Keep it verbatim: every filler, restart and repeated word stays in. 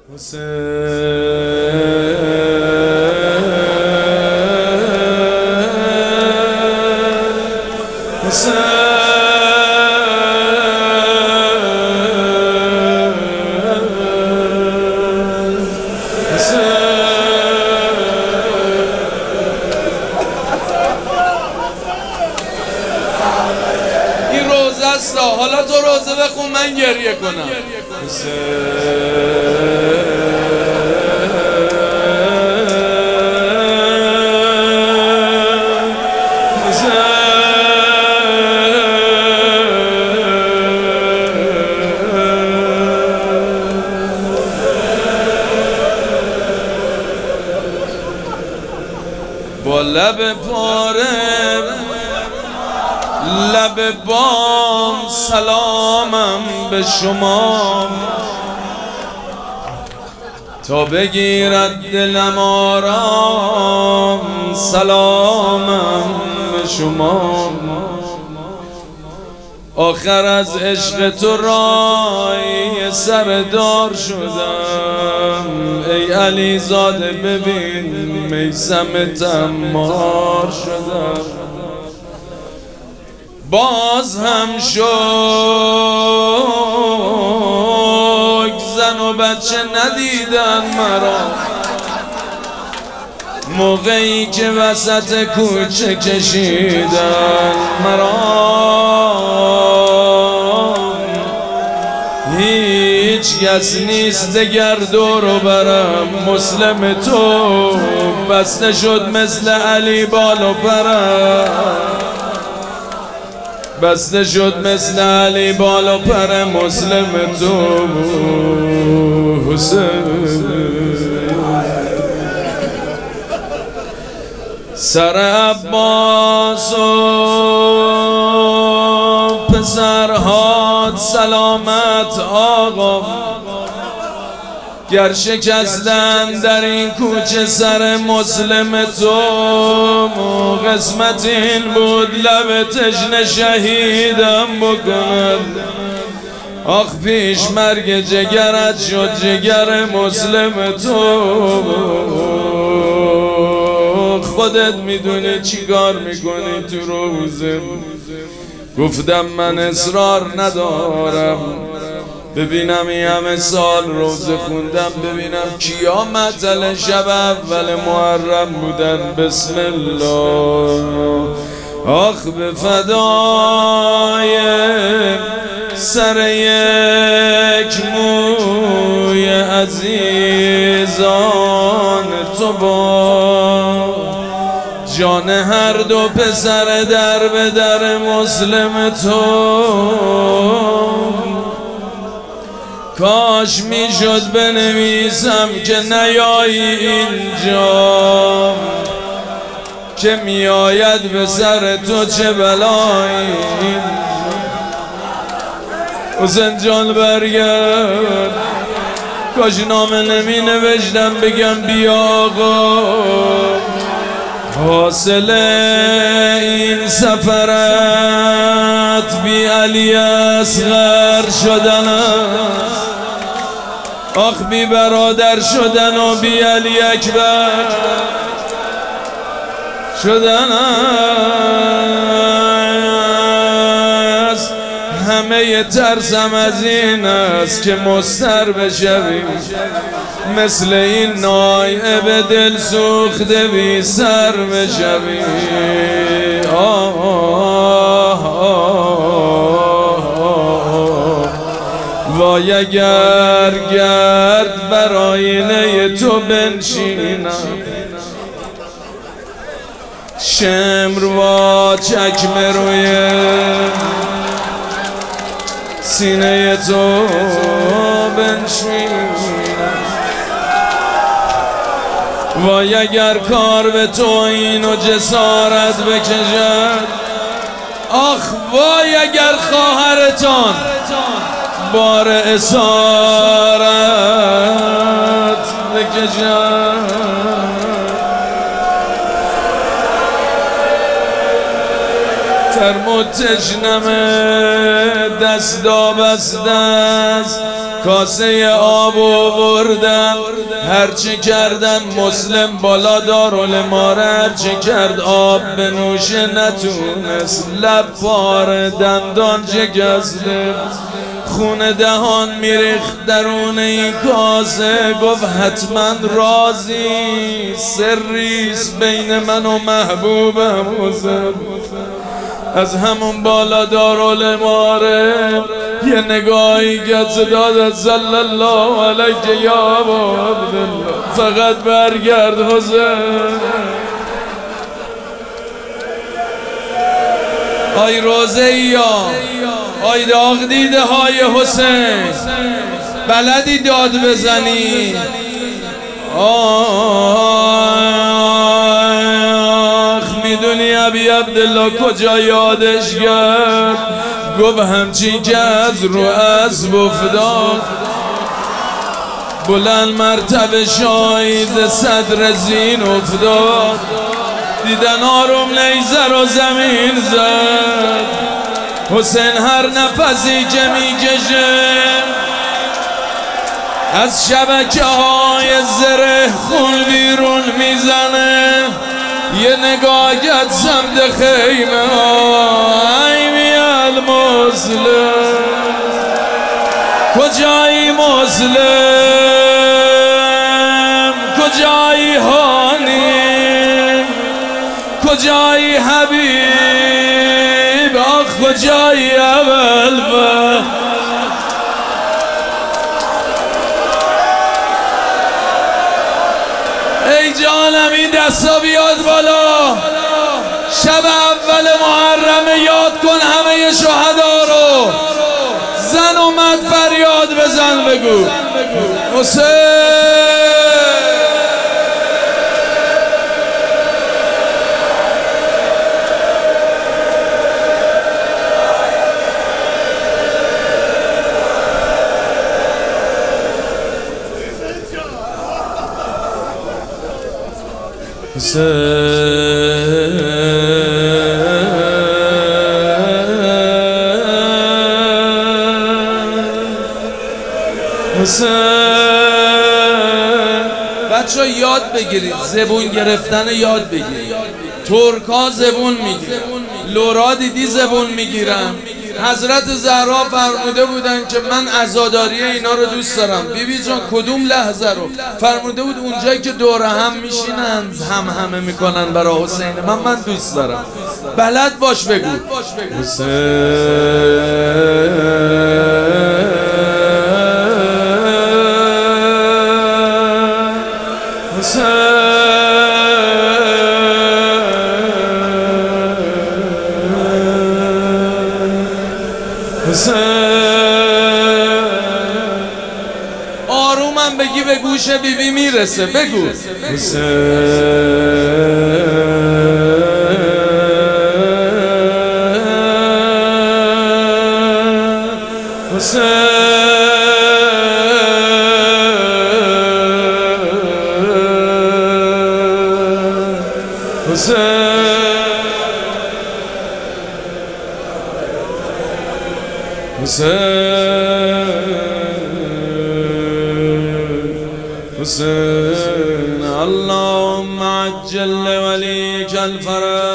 این روزه است، حالا تو روزه بخون من گریه کنم. با لب پاره لب بام سلامم به شما، تا بگیرد دلم آرام سلامم به شما. آخر از عشق تو رای سردار شدم، ای علی زاده ببین میثم تمار شدم. باز هم شوک زن و بچه ندیدن مرا، موقعی که وسط کوچه کشیدن مرا. هیچ کس نیست دگر دور و برم، مسلم تو بسته شد مثل علی بال و پرم، بسته شد مثل علی بال و پر مسلم تو حسین. سر عباس و پسرهات سلامت آقا، گر شکستن در این کوچه سر مسلم تو، قسمت این بود لب تشنه شهیدم بکند. آخ پیش مرگ جگرت شد جگر مسلم تو، خودت میدونی چی کار میکنی تو روزه. گفتم من اصرار ندارم، ببینم این همه سال روزه خوندم، ببینم کیا مطلع شب اول محرم بودن. بسم الله. آخ به فدای سر یک موی عزیزان تو با جان هر دو پسر در به در مسلم تو. کاش میشد بنویسم که نیایی اینجا، که میآید به سر تو چه بلایی. حسین جان برگرد، کاش نامه نمی نوشتم بگم بیا آقا، حاصل این سفرت بی علی اصغر شدن است. آخ بی برادر شدن و بی علی اکبر شدن است. همه ترسم از این است که مضطر بشویم، مثل این نایب دل سوخته بی سر بشویم. آه آه آه وای اگر گرد بر آینه تو بنشینم، شمر و چکمه روی سینه تو بنشینم. وای اگر کار به تو اینو جسارت بکشد، آخ وای اگر خواهرتان بار اسارت بکشد. فرمود تشنمه دستا بسته است، کاسه آب آوردم، هرچی کردم مسلم بالا دارالماره، هرچی کرد آب به نوشه نتونست، لب پاره دندان شکسته، خون دهان میریخت درون این کاسه. گفت حتما رازی سریست بین من و محبوبم حسین. از همون بالا دارالماره یه نگاهی گذ داد، صلی الله علیک یا ابا عبدالله، فقط برگرد حسین. آی روزه یا آی داغ دیده های حسین، بلدی داد بزنی؟ آخ میدونی ابی عبدالله کجا یادش کرد؟ گفت همچین که از رو اسب افتاد، بلند مرتبه شاید صدر زین افتاد، دیدن آروم نیزه رو زمین زد. حسین هر نفسی که میکشه از شبکه های زره خون بیرون میزنه. یه نگاه گد سمت خیمه های میاد مسلم، کجایی مسلم؟ کجایی هانی؟ کجایی حبیب؟ آخ کجایی ابوالفضل؟ ای جانم این دستا بیاد بالا، شب اول محرم یاد کن همه شهدا رو، زن اومد فریاد بزن بگو حسین. حسین بچه ها یاد بگیرید، زبون گرفتن یاد بگیرید. ترک ها زبون میگیرن، لورا دیدی زبون میگیرن. حضرت زهرا فرموده بودن که من عزاداری اینا رو دوست دارم. بیبی جان کدوم لحظه رو؟ فرموده بود اونجایی که دور هم میشینن هم همه میکنن برای حسین. من من دوست دارم. بلد باش بگو حسین. آرومم بگی به گوش بیبی میرسه. بگو حسین حسین حسین حسين اللهم عجل لوليك الفرج